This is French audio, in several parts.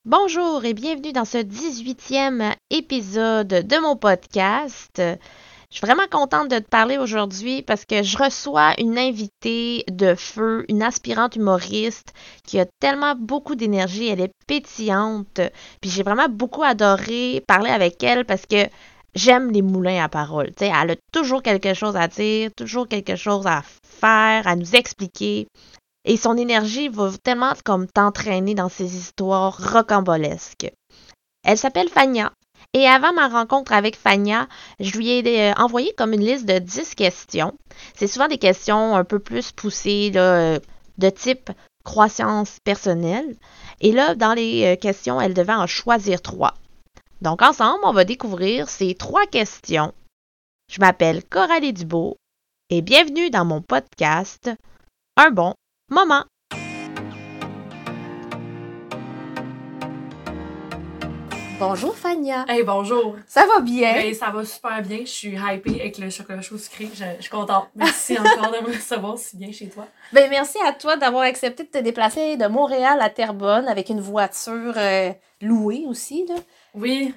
Bonjour et bienvenue dans ce 18e épisode de mon podcast. Je suis vraiment contente de te parler aujourd'hui parce que je reçois une invitée de feu, une aspirante humoriste qui a tellement beaucoup d'énergie, elle est pétillante. Puis j'ai vraiment beaucoup adoré parler avec elle parce que j'aime les moulins à parole. Tu sais, elle a toujours quelque chose à dire, toujours quelque chose à faire, à nous expliquer. Et son énergie va tellement comme t'entraîner dans ses histoires rocambolesques. Elle s'appelle Fania. Et avant ma rencontre avec Fania, je lui ai envoyé comme une liste de 10 questions. C'est souvent des questions un peu plus poussées, là, de type croissance personnelle. Et là, dans les questions, elle devait en choisir 3. Donc ensemble, on va découvrir ces 3 questions. Je m'appelle Coralie Dubois et bienvenue dans mon podcast Un bon moment. Bonjour Fania. Hey, bonjour! Ça va bien? Ben, ça va super bien. Je suis hypée avec le chocolat chaud sucré. Je suis contente. Merci encore de me recevoir si bien chez toi. Ben, merci à toi d'avoir accepté de te déplacer de Montréal à Terrebonne avec une voiture louée aussi, là. Oui.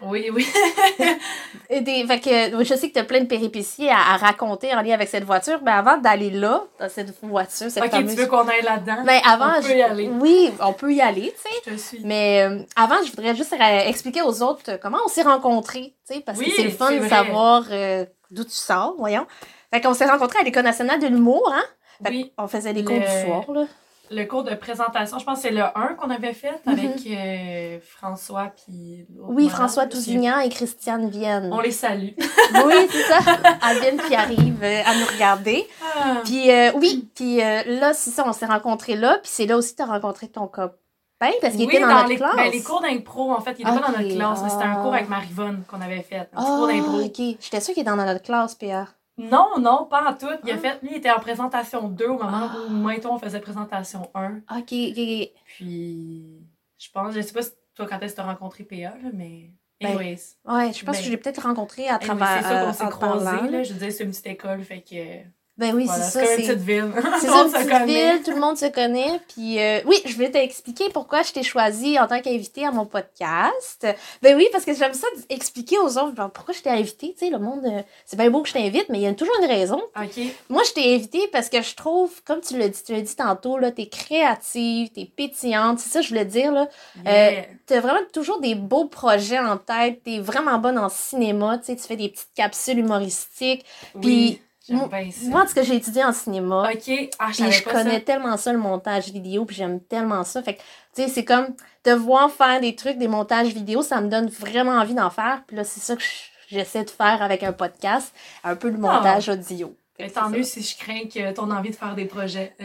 Fait que, je sais que tu as plein de péripéties à raconter en lien avec cette voiture, mais avant d'aller là, dans cette voiture, cette Ok, fameuse... tu veux qu'on aille là-dedans? Ben, avant, On peut y aller. Oui, on peut y aller, tu sais. Je te suis. Mais avant, je voudrais juste expliquer aux autres comment on s'est rencontrés, tu sais, parce que Oui, c'est le fun c'est de vrai. savoir d'où tu sors, voyons. Fait qu'on s'est rencontrés à l'École nationale de l'humour, hein? Fait Oui. qu'on faisait des cours du soir, là. Le cours de présentation, je pense que c'est le 1 qu'on avait fait avec François puis l'autre Oui, madame, François je sais. Tousignan et Christiane Vienne. On les salue. Oui, c'est ça. Elles viennent qui arrivent à nous regarder. Ah. Puis là, c'est ça, on s'est rencontrés là. Puis c'est là aussi que tu as rencontré ton copain, parce qu'il Oui, était dans notre classe. Ben, les cours d'impro, en fait, il était pas dans Ok, notre classe, mais c'était un cours ah. avec Marivonne qu'on avait fait. Un petit cours d'impro. OK. J'étais sûre qu'il était dans notre classe, Pierre. Non, pas en tout. Ah. Lui, il était en présentation 2 au moment où moi et toi, on faisait présentation 1. OK. Puis, je sais pas si toi, quand est-ce que t'as rencontré PA, là, mais Ben, anyways. Ouais, je pense que je l'ai peut-être rencontré à travers. C'est ça qu'on s'est en croisés, parlant, là. Je veux dire, c'est une petite école, fait que... Ben oui, Voilà, c'est c'est ça. comme une petite ville. C'est Tout ça, le une monde se petite connaît. ville, tout le monde se connaît. Puis oui, je vais t'expliquer pourquoi je t'ai choisi en tant qu'invitée à mon podcast. Ben oui, parce que j'aime ça expliquer aux autres genre, pourquoi je t'ai invitée. Tu sais, le monde, c'est bien beau que je t'invite, mais il y a toujours une raison. OK. Moi, je t'ai invitée parce que je trouve, comme tu l'as dit tantôt, là, t'es créative, t'es pétillante. C'est ça que je voulais dire, là. Yeah. T'as vraiment toujours des beaux projets en tête. T'es vraiment bonne en cinéma. Tu sais, tu fais des petites capsules humoristiques. Oui, Puis, j'aime bien ça. moi, en tout cas, j'ai étudié en cinéma. OK. Ah, je Puis savais je pas connais ça. tellement ça, le montage vidéo, puis j'aime tellement ça. Fait que, tu sais, c'est comme de voir faire des trucs, des montages vidéo, ça me donne vraiment envie d'en faire. Puis là, c'est ça que j'essaie de faire avec un podcast, un peu de montage audio. Mais tant mieux si je crains que ton envie de faire des projets.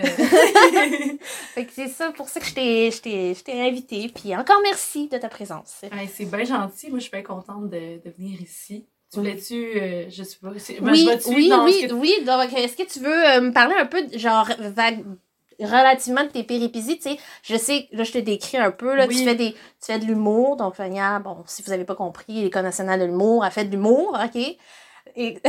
Fait que c'est ça pour ça que je t'ai invitée. Puis encore merci de ta présence. Hey, c'est bien gentil. Moi, je suis bien contente de venir ici. Tu voulais-tu, je sais pas, Oui, je vais-tu dans ce que... oui. Donc, est-ce que tu veux me parler un peu, genre, relativement de tes péripéties, tu sais, je sais, là, je te décris un peu, là, Oui. tu fais de l'humour, donc, Fania, bon, si vous avez pas compris, l'École nationale de l'humour, elle fait de l'humour, OK? Et...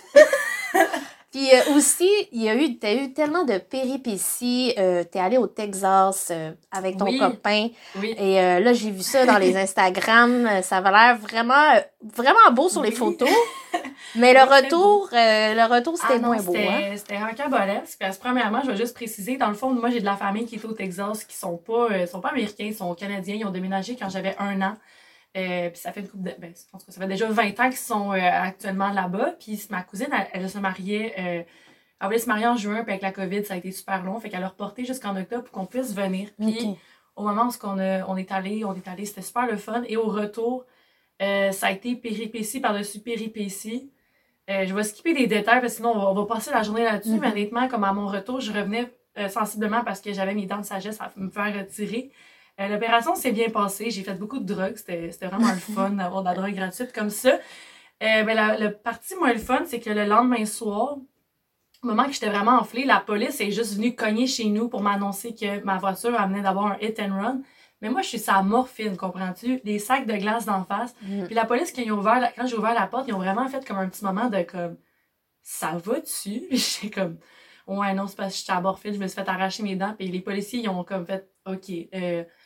Puis aussi, t'as eu tellement de péripéties. T'es allé au Texas avec ton copain. Oui. Et là, j'ai vu ça dans les Instagram. Ça avait l'air vraiment beau sur les photos. Mais le retour, c'était moins beau. Hein? C'était rocambolesque. Parce que premièrement, je vais juste préciser, dans le fond, moi, j'ai de la famille qui est au Texas, qui sont pas américains, ils sont canadiens. Ils ont déménagé quand j'avais 1 an. Puis ça fait une couple de... Ben, je pense que ça fait déjà 20 ans qu'ils sont actuellement là-bas. Puis ma cousine, elle se mariait... elle voulait se marier en juin, puis avec la COVID, ça a été super long. Fait qu'elle a reporté jusqu'en octobre pour qu'on puisse venir. Puis au moment où on est allé, c'était super le fun. Et au retour, ça a été péripétie par-dessus péripétie. Je vais skipper des détails parce que sinon on va passer la journée là-dessus. Mais honnêtement, comme à mon retour, je revenais sensiblement parce que j'avais mes dents de sagesse à me faire retirer. L'opération s'est bien passée. J'ai fait beaucoup de drogue. C'était vraiment le fun d'avoir de la drogue gratuite comme ça. La partie moins le fun, c'est que le lendemain soir, au moment que j'étais vraiment enflée, la police est juste venue cogner chez nous pour m'annoncer que ma voiture venait d'avoir un hit and run. Mais moi, je suis sa morphine, comprends-tu? Des sacs de glace d'en face. Puis la police, quand j'ai ouvert la porte, ils ont vraiment fait comme un petit moment de comme... Ça va-tu? Puis j'étais comme... Ouais, non, c'est parce que j'étais à morphine, je me suis fait arracher mes dents. Puis les policiers, ils ont comme fait... OK,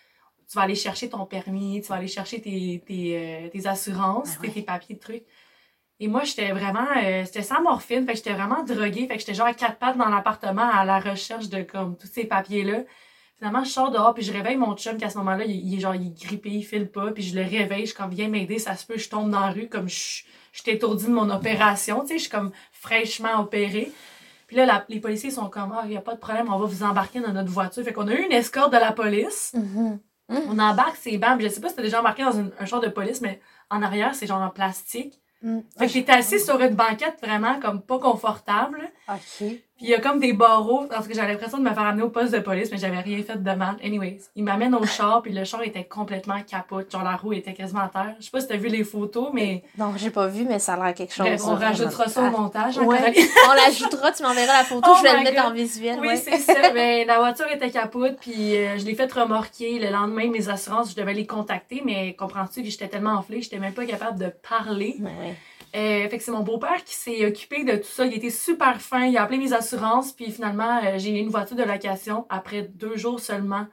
tu vas aller chercher ton permis, tu vas aller chercher tes assurances, tes papiers, de trucs. Et moi, j'étais vraiment... c'était sans morphine, fait que j'étais vraiment droguée. Fait que j'étais genre à 4 pattes dans l'appartement à la recherche de comme tous ces papiers-là. Finalement, je sors dehors, puis je réveille mon chum, qu'à ce moment-là, il est grippé, il file pas. Puis je le réveille, je suis comme, viens m'aider, ça se peut, je tombe dans la rue, comme je suis étourdie de mon opération, tu sais, je suis comme fraîchement opérée. Puis là, les policiers sont comme, il n'y a pas de problème, on va vous embarquer dans notre voiture. Fait qu'on a eu une escorte de la police. On embarque ces bancs, je sais pas si t'as déjà embarqué dans un char de police, mais en arrière, c'est genre en plastique. Fait que j'étais assise sur une banquette vraiment comme pas confortable. OK. Puis il y a comme des barreaux, parce que j'avais l'impression de me faire amener au poste de police, mais j'avais rien fait de mal. Anyways, il m'amène au char, puis le char était complètement capote. Genre la roue était quasiment à terre. Je sais pas si t'as vu les photos, mais... Non, j'ai pas vu, mais ça a l'air quelque chose. Bref, on rajoutera ça au montage. Ouais. On l'ajoutera, tu m'enverras la photo, je vais le mettre en visuel. Oui, c'est ça. Ben, la voiture était capote, puis je l'ai fait remorquer. Le lendemain, mes assurances, je devais les contacter, mais comprends-tu que j'étais tellement enflée, j'étais même pas capable de parler. Ouais. Fait que c'est mon beau-père qui s'est occupé de tout ça. Il était super fin. Il a appelé mes assurances. Puis finalement, j'ai eu une voiture de location. Après 2 jours seulement,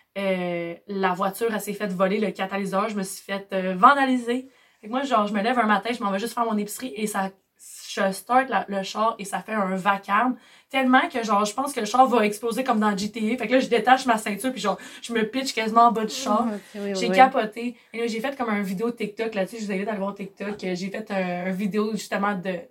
la voiture, elle s'est fait voler le catalyseur. Je me suis fait vandaliser. Fait que moi, genre, je me lève un matin, je m'en vais juste faire mon épicerie et je start le char et ça fait un vacarme. Tellement que, genre, je pense que le char va exploser comme dans GTA. Fait que là, je détache ma ceinture puis genre, je me pitch quasiment en bas du char. J'ai capoté. Et là, j'ai fait comme un vidéo TikTok là-dessus. Je vous invite à aller voir TikTok. J'ai fait un vidéo justement de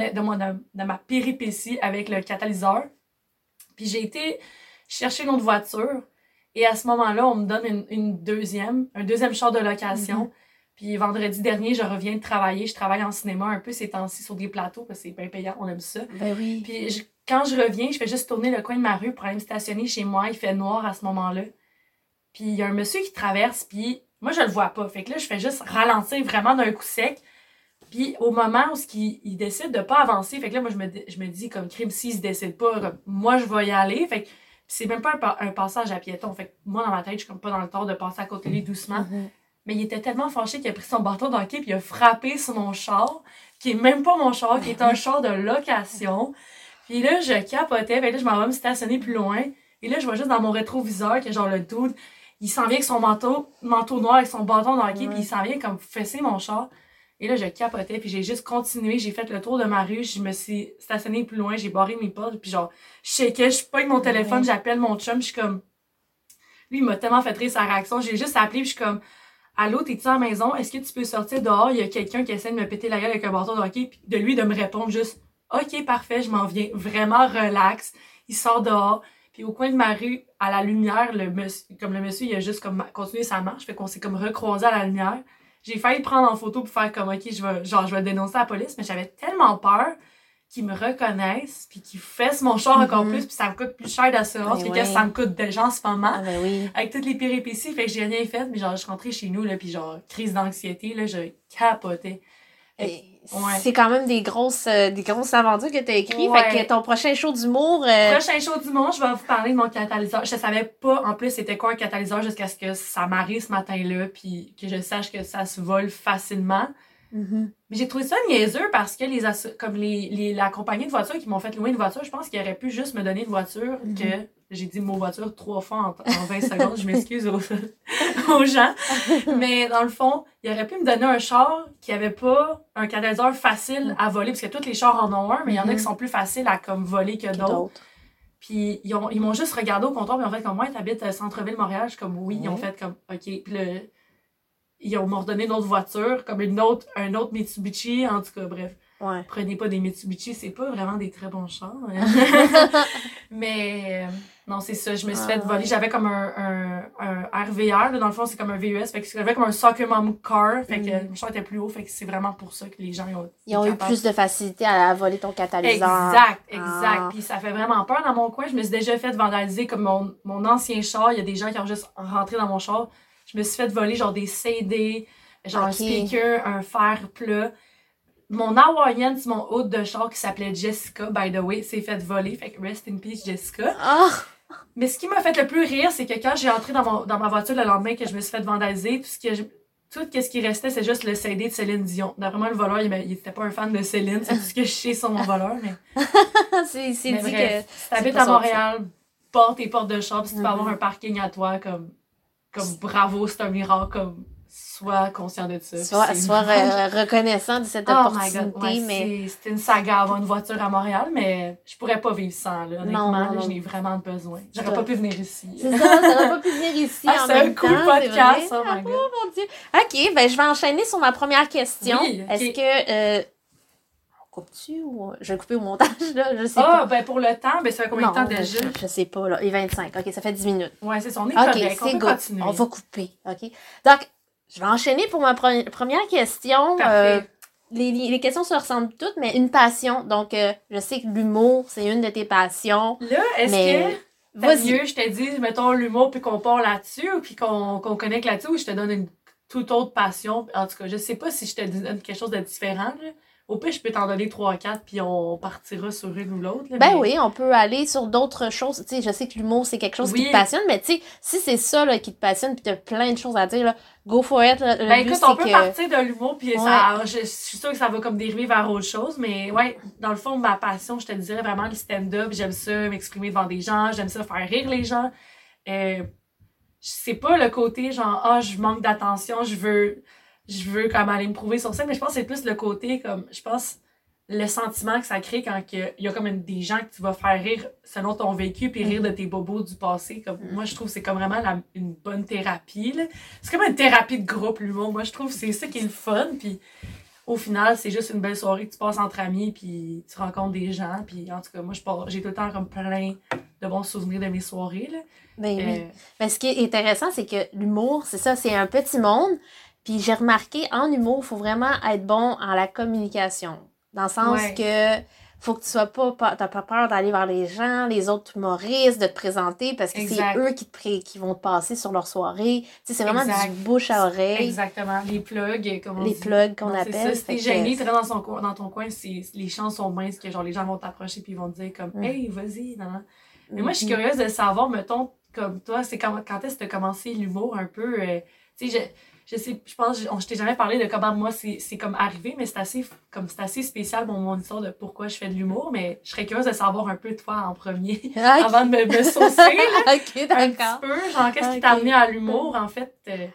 ma péripétie avec le catalyseur. Puis j'ai été chercher une autre voiture. Et à ce moment-là, on me donne un deuxième char de location. Puis vendredi dernier, je reviens de travailler. Je travaille en cinéma un peu ces temps-ci sur des plateaux parce que c'est bien payant, on aime ça. Ben oui. Puis quand je reviens, je fais juste tourner le coin de ma rue pour aller me stationner chez moi. Il fait noir à ce moment-là. Puis il y a un monsieur qui traverse, puis moi, je le vois pas. Fait que là, je fais juste ralentir vraiment d'un coup sec. Puis au moment où il décide de pas avancer, fait que là, moi, je me dis, comme crime, s'il se décide pas, moi, je vais y aller. Fait que c'est même pas un passage à piéton. Fait que moi, dans ma tête, je suis comme pas dans le tort de passer à côté de lui doucement. Mais il était tellement fâché qu'il a pris son bâton d'hockey puis il a frappé sur mon char, qui est même pas mon char, qui est un char de location. Puis là, je capotais, fait que là, je m'en vais me stationner plus loin. Et là, je vois juste dans mon rétroviseur que genre le dude, il s'en vient avec son manteau noir avec son bâton d'hockey, puis il s'en vient comme fesser mon char. Et là, je capotais, puis j'ai juste continué, j'ai fait le tour de ma rue, je me suis stationnée plus loin, j'ai barré mes portes, puis genre, je shakeais, je pogne mon téléphone, j'appelle mon chum, je suis comme... Lui, il m'a tellement fait rire sa réaction, j'ai juste appelé, puis je suis comme... Allô, t'es-tu à la maison? Est-ce que tu peux sortir dehors? Il y a quelqu'un qui essaie de me péter la gueule avec un bâton de hockey, puis de lui de me répondre juste OK, parfait, je m'en viens. Vraiment relax. Il sort dehors. Puis au coin de ma rue, à la lumière, le monsieur, il a juste comme continué sa marche. Fait qu'on s'est comme recroisé à la lumière. J'ai failli le prendre en photo pour faire comme OK, je vais le dénoncer à la police, mais j'avais tellement peur qu'ils me reconnaissent, puis qu'ils fessent mon char encore plus, puis ça me coûte plus cher d'assurance que ça me coûte déjà en ce moment. Ah ben oui. Avec toutes les péripéties, fait que j'ai rien fait, mais genre, je suis rentrée chez nous, là, puis genre, crise d'anxiété, là, je capotais. C'est quand même des grosses aventures que t'as écrites. Fait que ton prochain show d'humour... Prochain show d'humour, je vais vous parler de mon catalyseur. Je savais pas, en plus, c'était quoi un catalyseur jusqu'à ce que ça m'arrive ce matin-là, puis que je sache que ça se vole facilement. Mais j'ai trouvé ça niaiseux parce que la compagnie de voitures qui m'ont fait louer une voiture, je pense qu'ils auraient pu juste me donner une voiture que j'ai dit mot voiture 3 fois en 20 secondes. Je m'excuse aux gens. Mais dans le fond, ils auraient pu me donner un char qui avait pas un catalyseur facile à voler parce que tous les chars en ont un, mais il y en a qui sont plus faciles à comme voler que d'autres. Puis ils m'ont juste regardé au comptoir et ils ont fait comme moi, t'habites centre-ville Montréal. Je suis comme oui, ils ont fait comme OK. Puis ils m'ont redonné une autre voiture, comme un autre Mitsubishi, en tout cas, bref. Ouais. Prenez pas des Mitsubishi, c'est pas vraiment des très bons chars. Mais non, c'est ça, je me suis fait voler. J'avais comme un RVR, là, dans le fond, c'est comme un VUS, fait que j'avais comme un soccer mom car, fait que mon char était plus haut, fait que c'est vraiment pour ça que les gens ils ont eu plus de facilité à voler ton catalyseur. Exact. Puis ça fait vraiment peur dans mon coin. Je me suis déjà fait vandaliser comme mon ancien char. Il y a des gens qui ont juste rentré dans mon char. Je me suis fait voler genre des CD, genre un speaker, un fer plat. Mon hawaïenne, c'est mon hôte de char qui s'appelait Jessica, by the way, s'est fait voler. Fait que rest in peace, Jessica. Mais ce qui m'a fait le plus rire, c'est que quand j'ai entré dans ma voiture le lendemain que je me suis fait vandaliser, tout ce qui restait, c'est juste le CD de Céline Dion. D'après moi, le voleur, il était pas un fan de Céline. C'est tout ce que je sais sur mon voleur, mais... c'est mais dit bref, que... si t'habites à Montréal, porte tes portes de char, puis si tu peux avoir un parking à toi, comme... comme bravo, c'est un miracle, comme sois conscient de ça. Sois reconnaissant de cette opportunité. My God, ouais, mais c'était une saga avoir une voiture à Montréal, mais je pourrais pas vivre sans, là, honnêtement. Non. Je n'ai vraiment besoin. J'aurais pas pu venir ici. C'est ça, t'aurais pas pu venir ici en même temps. C'est un cool podcast, oh my God. Oh mon Dieu. OK, ben je vais enchaîner sur ma première question. Oui, okay. Est-ce que... coupe-tu ou... Je vais couper au montage, là? Je sais pas. Ah, ben pour le temps, ben ça fait combien de temps déjà? Je sais pas, là. Et 25. OK, ça fait 10 minutes. Ouais, c'est ça. On est correct. On peut continuer. On va couper, OK? Donc, je vais enchaîner pour ma première question. Parfait. Les questions se ressemblent toutes, mais une passion. Donc, je sais que l'humour, c'est une de tes passions. Là, est-ce que c'est mieux, je te dis, mettons l'humour, puis qu'on part là-dessus, ou puis qu'on connecte là-dessus, ou je te donne une toute autre passion? En tout cas, je sais pas si je te donne quelque chose de différent, là. Au pire, je peux t'en donner 3-4, puis on partira sur une ou l'autre. Ben oui, on peut aller sur d'autres choses. Tu sais, je sais que l'humour, c'est quelque chose qui te passionne, mais tu sais, si c'est ça là, qui te passionne, puis t'as plein de choses à dire, là, go for it. Là, ben écoute, on peut partir de l'humour, puis je suis sûre que ça va comme dériver vers autre chose, mais ouais, dans le fond, ma passion, je te dirais vraiment le stand-up. J'aime ça m'exprimer devant des gens, j'aime ça faire rire les gens. C'est pas le côté genre, je manque d'attention, je veux comme aller me prouver sur scène, mais je pense que c'est plus le côté comme, je pense, le sentiment que ça crée quand il y a comme des gens que tu vas faire rire selon ton vécu, puis rire de tes bobos du passé. Comme, moi, je trouve que c'est comme vraiment une bonne thérapie, là. C'est comme une thérapie de groupe, l'humour. Moi, je trouve que c'est ça qui est le fun, puis au final, c'est juste une belle soirée que tu passes entre amis, puis tu rencontres des gens, puis en tout cas, moi, j'ai tout le temps comme plein de bons souvenirs de mes soirées, là. Ben oui. Ben, ce qui est intéressant, c'est que l'humour, c'est ça, c'est un petit monde. Puis j'ai remarqué, en humour, il faut vraiment être bon en la communication. Dans le sens que faut que tu sois t'as pas peur d'aller vers les gens, les autres humoristes, de te présenter, parce que c'est eux qui vont te passer sur leur soirée. Tu sais, c'est vraiment du bouche à oreille. Exactement. Les plugs, comme on dit. Les plugs qu'on appelle. C'est ça, si t'es gêné, t'es là dans ton coin, les chances sont minces que genre les gens vont t'approcher puis ils vont te dire comme hey, vas-y, non. Mais moi, je suis curieuse de savoir, mettons, comme toi, c'est quand est-ce que t'as commencé l'humour un peu, tu sais, je pense, je t'ai jamais parlé de comment moi c'est comme arrivé, mais c'est assez spécial mon histoire de pourquoi je fais de l'humour, mais je serais curieuse de savoir un peu toi en premier, avant de me saucer, là. OK, d'accord. Un petit peu, genre, qu'est-ce qui t'a amené à l'humour, en fait?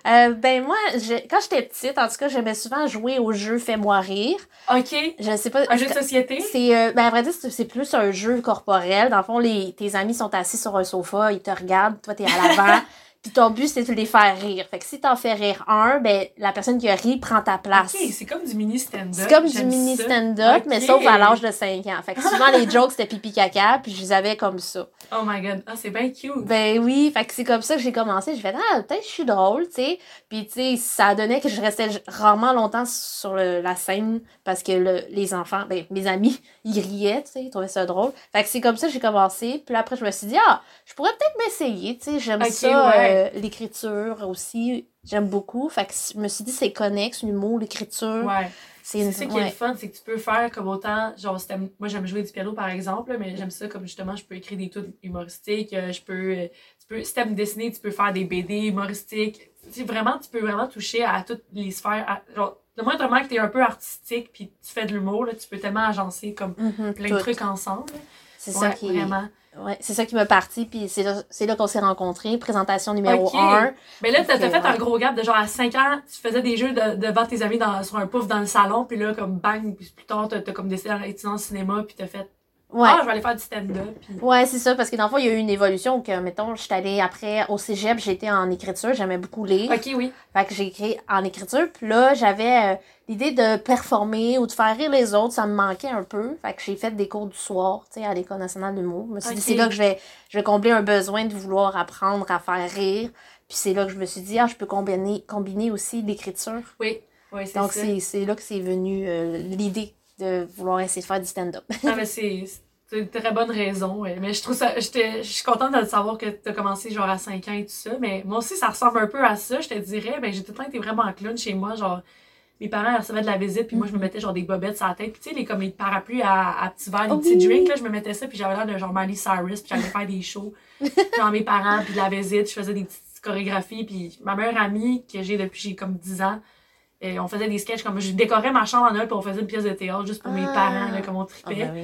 Ben moi, quand j'étais petite, en tout cas, j'aimais souvent jouer au jeu Fais-moi rire. OK. Je sais pas. Un jeu de société? C'est, ben à vrai dire, c'est plus un jeu corporel. Dans le fond, tes amis sont assis sur un sofa, ils te regardent, toi t'es à l'avant. Puis ton but, c'est de les faire rire. Fait que si t'en fais rire un, ben la personne qui a ri prend ta place. OK, c'est comme du mini stand-up. C'est comme du mini stand-up, mais sauf à l'âge de 5 ans. Fait que souvent, les jokes, c'était pipi caca, puis je les avais comme ça. Oh my God. Ah, c'est bien cute. Ben oui, fait que c'est comme ça que j'ai commencé. J'ai fait, peut-être je suis drôle, tu sais. Puis tu sais, ça donnait que je restais rarement longtemps sur la scène, parce que les enfants, ben mes amis, ils riaient, tu sais, ils trouvaient ça drôle. Fait que c'est comme ça que j'ai commencé. Puis après, je me suis dit, je pourrais peut-être m'essayer, tu sais, j'aime ça. L'écriture aussi, j'aime beaucoup. Fait que je me suis dit, c'est connexe, l'humour, l'écriture. Ouais. C'est ça qui est le fun, c'est que tu peux faire comme autant, genre, moi j'aime jouer du piano par exemple, mais j'aime ça comme justement, je peux écrire des trucs humoristiques, si t'aimes dessiner, tu peux faire des BD humoristiques. Tu peux vraiment toucher à toutes les sphères. Genre, le moindrement que t'es un peu artistique puis tu fais de l'humour, là, tu peux tellement agencer comme plein de trucs ensemble. C'est ça qui vraiment. Ouais, c'est ça qui m'a parti, puis c'est là qu'on s'est rencontrés. Présentation numéro 1. Mais là, t'as fait un gros gap de genre à 5 ans, tu faisais des jeux devant tes amis sur un pouf dans le salon, puis là, comme bang, puis plus tard, t'as comme décidé d'être dans le cinéma, puis t'as fait je vais aller faire du stand-up. Puis... Ouais, c'est ça, parce que dans le fond, il y a eu une évolution que, mettons, j'étais allée après au cégep, j'étais en écriture, j'aimais beaucoup lire. OK, oui. Fait que j'ai écrit en écriture, puis là, j'avais l'idée de performer ou de faire rire les autres, ça me manquait un peu. Fait que j'ai fait des cours du soir, tu sais, à l'École nationale d'humour. Je me suis dit, c'est là que je vais combler un besoin de vouloir apprendre à faire rire. Puis c'est là que je me suis dit, je peux combiner aussi l'écriture. Oui, c'est ça. Donc c'est là que c'est venu l'idée de vouloir essayer de faire du stand-up. Mais c'est une très bonne raison. Ouais. Mais je trouve ça, je suis contente de savoir que tu as commencé genre à 5 ans et tout ça. Mais moi aussi, ça ressemble un peu à ça. Je te dirais, j'ai tout le temps été vraiment clown chez moi. Genre, mes parents recevaient de la visite, puis moi, je me mettais genre des bobettes sur la tête. Puis tu sais, comme les parapluies à petits verres, les petits drinks, là, je me mettais ça, puis j'avais l'air de genre Miley Cyrus, puis j'allais faire des shows. Genre mes parents, puis de la visite, je faisais des petites chorégraphies. Puis ma meilleure amie, que j'ai depuis j'ai comme 10 ans, on faisait des sketchs comme je décorais ma chambre en Noël, puis on faisait une pièce de théâtre juste pour mes parents, là, comme on tripait. Oui.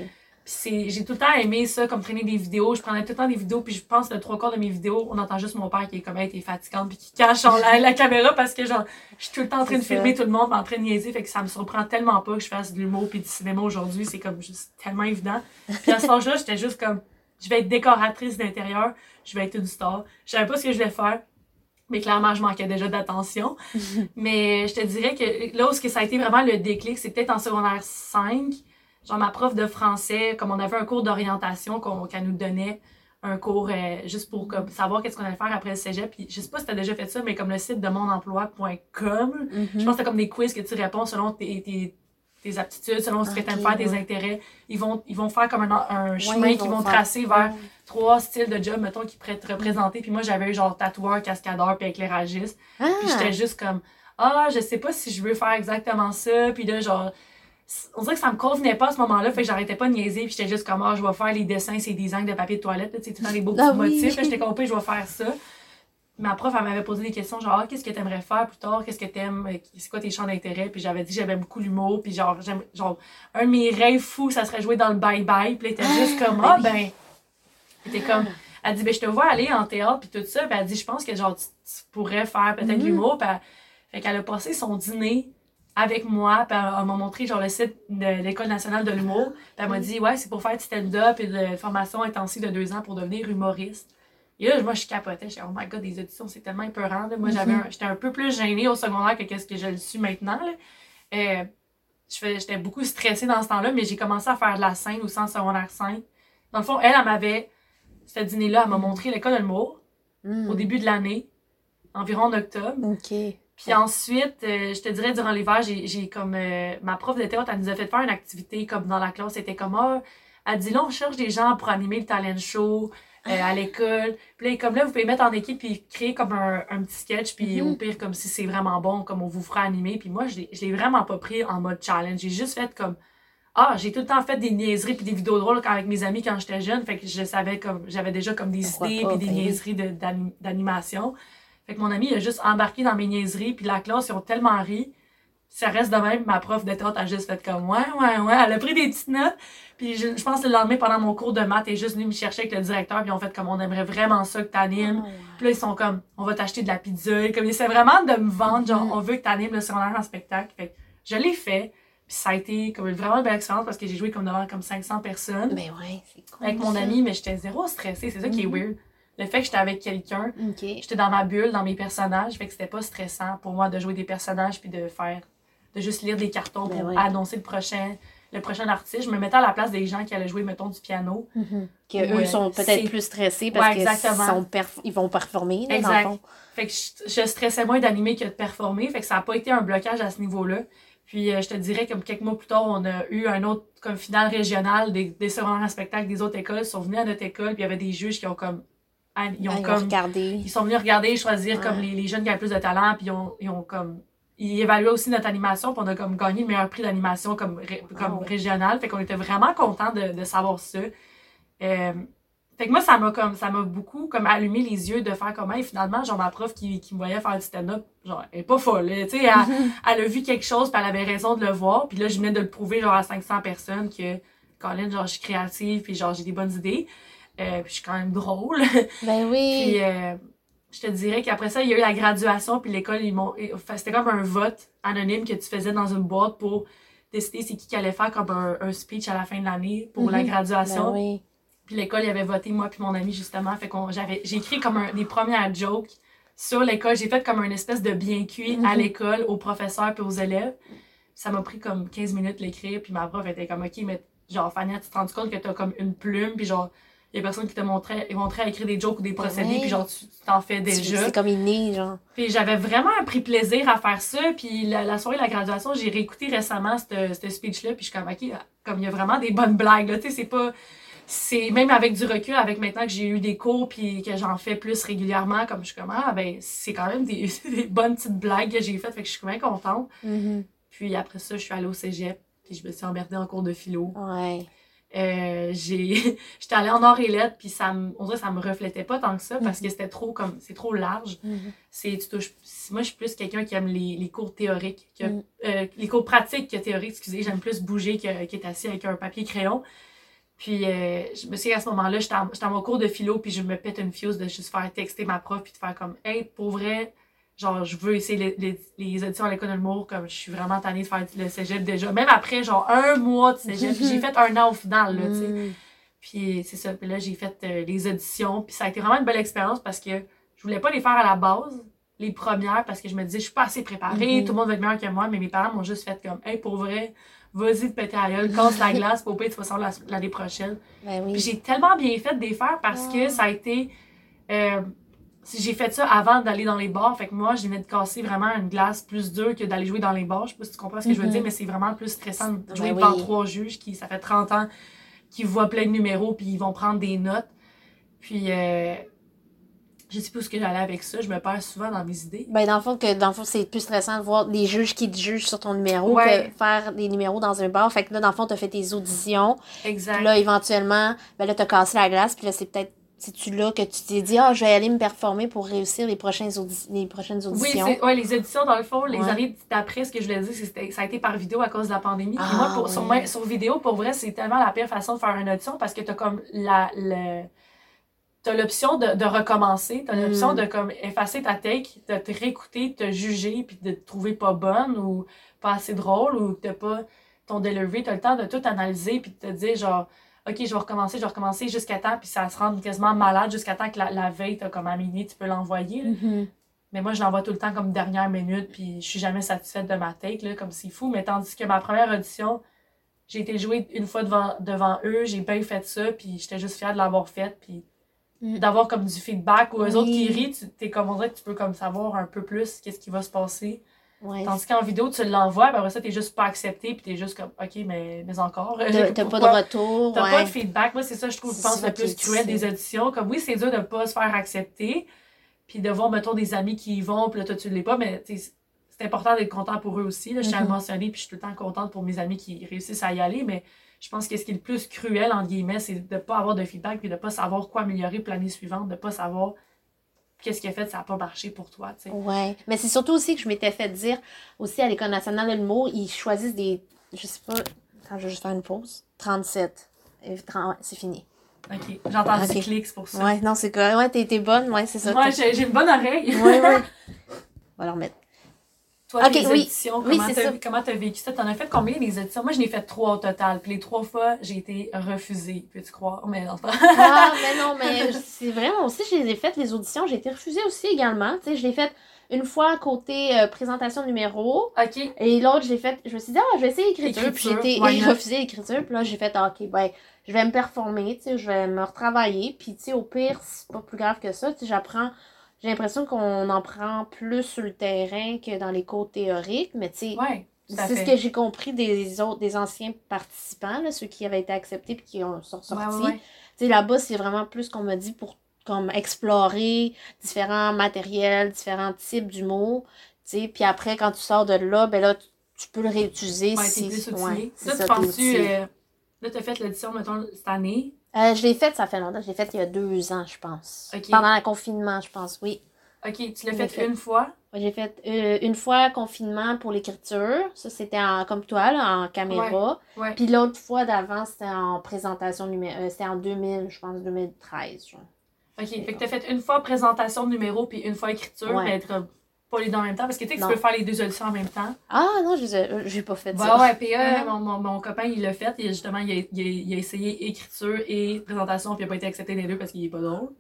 Puis j'ai tout le temps aimé ça, comme traîner des vidéos. Je prenais tout le temps des vidéos, puis je pense que le 3/4 de mes vidéos, on entend juste mon père qui est comme, hey, t'es fatigante, puis qui cache la caméra parce que, genre, je suis tout le temps en train de filmer tout le monde, en train de niaiser, fait que ça me surprend tellement pas que je fasse de l'humour puis du cinéma aujourd'hui. C'est comme juste tellement évident. Puis à cet âge-là, j'étais juste comme, je vais être décoratrice d'intérieur, je vais être une star. Je savais pas ce que je voulais faire. Mais clairement, je manquais déjà d'attention. Mais je te dirais que là où ça a été vraiment le déclic, c'est peut-être en secondaire 5. Genre, ma prof de français, comme on avait un cours d'orientation qu'elle nous donnait, un cours juste pour comme, savoir qu'est-ce qu'on allait faire après le cégep. Puis je sais pas si t'as déjà fait ça, mais comme le site de monemploi.com, je pense que c'est comme des quiz que tu réponds selon tes aptitudes, selon ce que tu aimes faire, tes intérêts. Ils vont faire comme un chemin qu'ils vont tracer vers 3 styles de job, mettons, qui pourraient te représenter. Puis moi, j'avais eu genre tatoueur, cascadeur, puis éclairagiste. Puis j'étais juste comme, je sais pas si je veux faire exactement ça. Puis là, genre, on dirait que ça me convenait pas à ce moment-là, fait que j'arrêtais pas de niaiser, puis j'étais juste comme, je vais faire les dessins, ces designs de papier de toilette, tu sais, tout dans les beaux petits motifs. Là, j'étais compris, je vais faire ça. Ma prof, elle m'avait posé des questions, genre, qu'est-ce que t'aimerais faire plus tard? Qu'est-ce que t'aimes? C'est quoi tes champs d'intérêt? Puis j'avais dit, j'aimais beaucoup l'humour, puis genre, un de mes rêves fous, ça serait jouer dans le bye-bye. Puis elle était juste comme, elle était comme, elle dit, je te vois aller en théâtre, puis tout ça. Puis elle dit, je pense que genre, tu pourrais faire peut-être l'humour. Puis fait qu'elle a passé son dîner avec moi, puis elle m'a montré genre le site de l'École nationale de l'humour. Puis elle m'a dit, ouais, c'est pour faire du stand-up et de formation intensive de 2 ans pour devenir humoriste. Et là, moi, je capotais. J'étais, oh my god, des auditions, c'est tellement épeurant. Là. Moi, j'étais un peu plus gênée au secondaire que qu'est-ce que je le suis maintenant. Là. J'étais beaucoup stressée dans ce temps-là, mais j'ai commencé à faire de la scène aussi en secondaire 5. Dans le fond, elle m'avait, ce dîner-là, elle m'a montré l'école de l'humour au début de l'année, environ en octobre. OK. Puis ensuite, je te dirais, durant l'hiver, j'ai comme... ma prof de théâtre, elle nous a fait faire une activité comme dans la classe. C'était comme, elle dit, là, on cherche des gens pour animer le talent show à l'école. Puis là, comme là, vous pouvez mettre en équipe puis créer comme un petit sketch. Puis au pire, comme si c'est vraiment bon, comme on vous fera animer. Puis moi, je l'ai vraiment pas pris en mode challenge. J'ai juste fait comme... j'ai tout le temps fait des niaiseries puis des vidéos drôles avec mes amis quand j'étais jeune. Fait que je savais comme... J'avais déjà comme des idées puis des niaiseries d'animation. Fait que mon ami, il a juste embarqué dans mes niaiseries, puis la classe, ils ont tellement ri. Ça reste de même, ma prof de théâtre a juste fait comme, ouais. Elle a pris des petites notes. Puis je pense que le lendemain, pendant mon cours de maths, elle est juste venue me chercher avec le directeur, puis ils ont fait comme, on aimerait vraiment ça que t'animes. Puis là, ils sont comme, on va t'acheter de la pizza. Et comme, ils essaient vraiment de me vendre, genre, on veut que t'animes le secondaire en spectacle. Fait que je l'ai fait. Puis ça a été comme vraiment une belle expérience parce que j'ai joué comme devant comme 500 personnes. Ben ouais, c'est cool. Avec mon ami, mais j'étais zéro stressée. C'est ça qui est weird. Le fait que j'étais avec quelqu'un, Okay. j'étais dans ma bulle, dans mes personnages, fait que c'était pas stressant pour moi de jouer des personnages puis de juste lire des cartons pour annoncer le prochain artiste. Je me mettais à la place des gens qui allaient jouer, mettons, du piano. Eux sont peut-être plus stressés parce qu'ils vont performer, là, exact. Dans le fond. Fait que je stressais moins d'animer que de performer, fait que ça a pas été un blocage à ce niveau-là. Puis je te dirais, comme quelques mois plus tard, on a eu un autre comme finale régionale des secondaires en spectacle des autres écoles. Ils sont venus à notre école, puis il y avait des juges qui ont comme ils sont venus regarder, choisir comme les jeunes qui avaient plus de talent, puis ils évaluaient aussi notre animation, puis on a comme gagné le meilleur prix d'animation comme régional. Fait qu'on était vraiment contents de savoir ça. Fait que moi, ça m'a beaucoup comme allumé les yeux de faire comment, et finalement, genre ma prof qui me voyait faire du stand-up, genre, elle est pas folle, tu sais, elle a vu quelque chose, puis elle avait raison de le voir, puis là, je venais de le prouver, genre, à 500 personnes que, Colin, genre, je suis créative, puis genre, j'ai des bonnes idées. Puis je suis quand même drôle. Ben oui. Puis je te dirais qu'après ça, il y a eu la graduation, puis l'école, c'était comme un vote anonyme que tu faisais dans une boîte pour décider c'est qui allait faire comme un speech à la fin de l'année pour la graduation. Ben oui. Puis l'école, il avait voté moi puis mon ami, justement. Fait j'ai écrit comme des premières jokes sur l'école. J'ai fait comme une espèce de bien cuit à l'école, aux professeurs puis aux élèves. Ça m'a pris comme 15 minutes l'écrire, puis ma prof était comme, OK, mais genre, Fania, tu te rends compte que t'as comme une plume, puis genre, il y a personne qui te montrait à écrire des jokes ou des procédés, puis genre, tu t'en fais déjà. C'est comme inné, genre. Puis j'avais vraiment pris plaisir à faire ça, puis la soirée de la graduation, j'ai réécouté récemment ce speech-là, puis je suis comme, OK, comme il y a vraiment des bonnes blagues, là, tu sais, c'est même avec du recul, avec maintenant que j'ai eu des cours, puis que j'en fais plus régulièrement, comme je suis comme, c'est quand même des bonnes petites blagues que j'ai faites, fait que je suis bien contente. Puis après ça, je suis allée au cégep, puis je me suis emmerdée en cours de philo. Ouais. J'étais allée en arts et lettres, puis on dirait que ça me reflétait pas tant que ça, parce que c'est trop large. Moi, je suis plus quelqu'un qui aime les cours théoriques, les cours pratiques que théoriques, excusez, j'aime plus bouger qu'être assis avec un papier crayon. Puis, je me souviens, à ce moment-là, j'étais à mon cours de philo, puis je me pète une fuse de juste faire texter ma prof, puis de faire comme, hey, pour vrai, genre, je veux essayer les auditions à l'école de l'humour, comme je suis vraiment tannée de faire le cégep déjà. Même après, genre, 1 mois de cégep, puis j'ai fait 1 an au final, là, tu sais. Puis, c'est ça. Puis là, j'ai fait les auditions, puis ça a été vraiment une belle expérience parce que je voulais pas les faire à la base, les premières, parce que je me disais, je suis pas assez préparée, tout le monde va être meilleur que moi, mais mes parents m'ont juste fait comme, hey, pour vrai, vas-y, te péter à la gueule, casse la glace, pour payer de toute façon l'année prochaine. Ben oui. Puis j'ai tellement bien fait de les faire parce que ça a été. J'ai fait ça avant d'aller dans les bars. Fait que moi, je venais de casser vraiment une glace plus dure que d'aller jouer dans les bars. Je sais pas si tu comprends ce que je veux dire, mais c'est vraiment plus stressant de jouer devant 3 juges qui, ça fait 30 ans, qui voient plein de numéros puis ils vont prendre des notes. Puis. Je sais pas où ce que j'allais avec ça. Je me perds souvent dans mes idées. Ben, dans le fond, c'est plus stressant de voir des juges qui te jugent sur ton numéro que faire des numéros dans un bar. Fait que là, dans le fond, t'as fait tes auditions. Exact. Puis là, éventuellement, ben là, t'as cassé la glace. Puis là, c'est-tu là que tu t'es dit, je vais aller me performer pour réussir les prochaines auditions. Oui, les auditions, dans le fond, les années d'après, ce que je voulais dire, c'est ça a été par vidéo à cause de la pandémie. Et moi, sur vidéo, pour vrai, c'est tellement la pire façon de faire une audition parce que t'as comme t'as l'option de recommencer, t'as l'option de comme effacer ta take, de te réécouter, de te juger, puis de te trouver pas bonne ou pas assez drôle ou que t'as pas ton delivery, t'as le temps de tout analyser puis de te dire genre, ok, je vais recommencer jusqu'à temps, puis ça se rend quasiment malade jusqu'à temps que la veille t'as comme à minuit, tu peux l'envoyer. Mais moi, je l'envoie tout le temps comme dernière minute, puis je suis jamais satisfaite de ma take, là, comme c'est fou. Mais tandis que ma première audition, j'ai été jouée une fois devant eux, j'ai bien fait ça, puis j'étais juste fière de l'avoir faite, puis d'avoir comme du feedback ou eux autres qui rient, t'es comme on dirait que tu peux comme savoir un peu plus qu'est-ce qui va se passer. Tandis qu'en vidéo, tu l'envoies, ben après ça, t'es juste pas accepté, puis t'es juste comme, ok, mais encore. T'as pas de retour. T'as pas de feedback. Moi, c'est ça, je pense, le plus cruel des auditions. Comme oui, c'est dur de pas se faire accepter, puis de voir, mettons, des amis qui y vont, puis là, toi, tu l'es pas, mais c'est important d'être content pour eux aussi. Là, je tiens à le mentionner, puis je suis tout le temps contente pour mes amis qui réussissent à y aller, mais je pense que ce qui est le plus cruel, entre guillemets, c'est de pas avoir de feedback puis de pas savoir quoi améliorer pour l'année suivante, de pas savoir qu'est-ce qui a fait ça n'a pas marché pour toi, tu sais. Ouais, mais c'est surtout aussi que je m'étais fait dire, aussi à l'École nationale de l'humour, ils choisissent des, je sais pas, attends, je vais juste faire une pause, 37. C'est fini. Ok, j'ai entendu du clic, c'est pour ça. Ouais, non, c'est correct. Ouais, t'es bonne, ouais, c'est ça. Ouais, j'ai une bonne oreille. Ouais. On va le remettre. Toi, les auditions, comment t'as vécu ça? T'en as fait combien des auditions? Moi, je n'ai fait 3 au total. Puis les 3 fois, j'ai été refusée. Peux-tu croire? Mais non, mais c'est vrai, moi aussi, je les ai faites, les auditions. J'ai été refusée aussi également. Tu sais, je l'ai faite une fois côté présentation de numéro. OK. Et l'autre, je me suis dit, je vais essayer l'écriture. Puis j'ai été refusée l'écriture. Puis là, j'ai fait, OK, ben, je vais me performer, tu sais, je vais me retravailler. Puis, tu sais, au pire, c'est pas plus grave que ça. Tu sais, j'ai l'impression qu'on en prend plus sur le terrain que dans les cours théoriques, mais tu sais, c'est ce que j'ai compris des anciens participants, là, ceux qui avaient été acceptés et qui sont sortis. Tu sais, là-bas, c'est vraiment plus qu'on m'a dit pour comme explorer différents matériels, différents types d'humour, tu sais, puis après, quand tu sors de là, ben là, tu peux le réutiliser. C'est plus outillé. Là, tu penses-tu, là, tu as fait l'édition, mettons, cette année? Je l'ai faite, ça fait longtemps. Je l'ai faite il y a 2 ans, je pense. Okay. Pendant le confinement, je pense, oui. OK, tu l'as fait une fois? Oui, j'ai fait une fois confinement pour l'écriture. Ça, c'était comme toi, là, en caméra. Ouais. Puis l'autre fois d'avant, c'était en présentation numéro. C'était en 2013, genre. OK, fait que tu as fait une fois présentation de numéro puis une fois écriture, mais être pas les deux en même temps. Parce que tu sais que tu peux faire les 2 auditions en même temps. Ah non, j'ai pas fait ça. Ouais, puis mon copain, il l'a fait. Et justement, il a essayé écriture et présentation, puis il a pas été accepté les 2 parce qu'il est pas drôle.